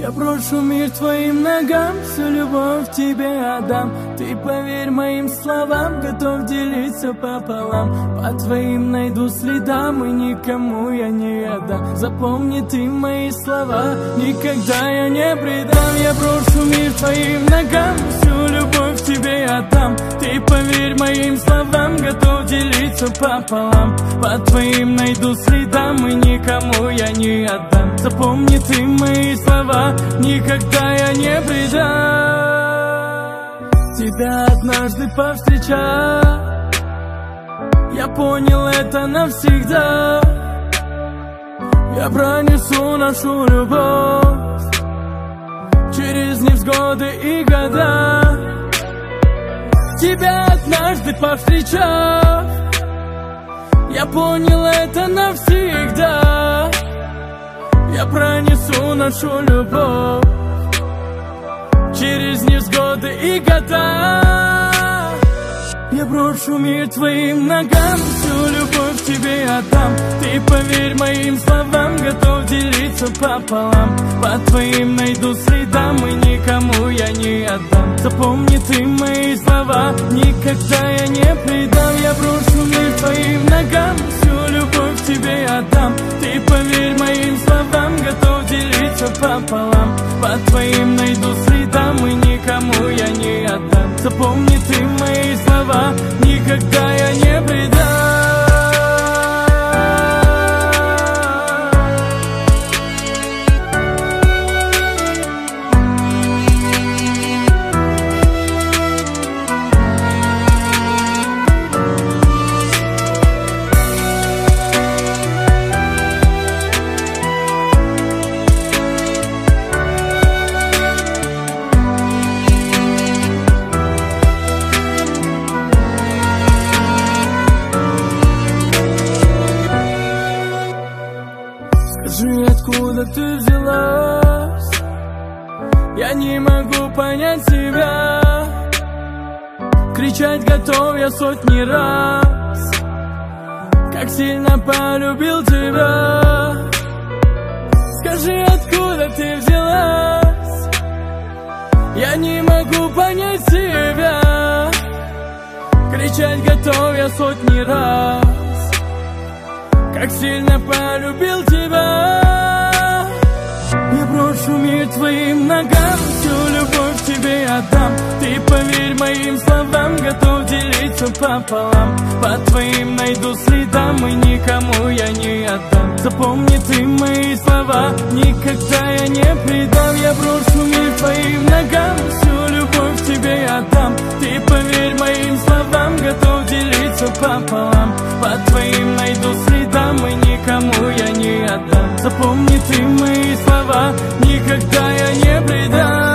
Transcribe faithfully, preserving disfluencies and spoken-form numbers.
Я брошу мир твоим ногам, всю любовь тебе отдам. Ты поверь моим словам, готов делиться пополам. По твоим найду следам и никому я не отдам. Запомни ты мои слова, никогда я не предам. Я брошу мир твоим ногам, всю любовь тебе отдам. Ты поверь моим словам, готов делиться пополам. По твоим найду следам и никому я не отдам. Запомни ты мои слова, никогда я не предам. Тебя однажды повстречал, я понял это навсегда. Я пронесу нашу любовь через невзгоды и года. Тебя однажды повстречал, я понял это навсегда. Я пронесу нашу любовь через невзгоды и года. Я брошу мир твоим ногам, всю любовь тебе отдам. Ты поверь моим словам, готов делиться пополам. По твоим найду следам и никому я не отдам. Запомни ты мои слова, никогда я не предам. Я брошу мир твоим ногам, всю любовь тебе отдам. Ты поверь моим словам, готов делиться пополам. По твоим найду следам и никому я не отдам. Запомни ты мои слова, никогда я не предам. Скажи, откуда ты взялась? Я не могу понять тебя. Кричать готов я сотни раз, как сильно полюбил тебя. Скажи, откуда ты взялась? Я не могу понять тебя. Кричать готов я сотни раз, как сильно полюбил тебя. Я брошу мир твоим ногам, всю любовь тебе отдам. Ты поверь моим словам, готов делиться пополам. По твоим найду следам и никому я не отдам. Запомни ты мои слова, никогда я не предам. Я брошу мир твоим ногам, всю любовь тебе отдам. Ты поверь моим словам, готов делиться пополам. По твоим найду следам и никому я не отдам. Запомни ты мои слова, никогда я не предам.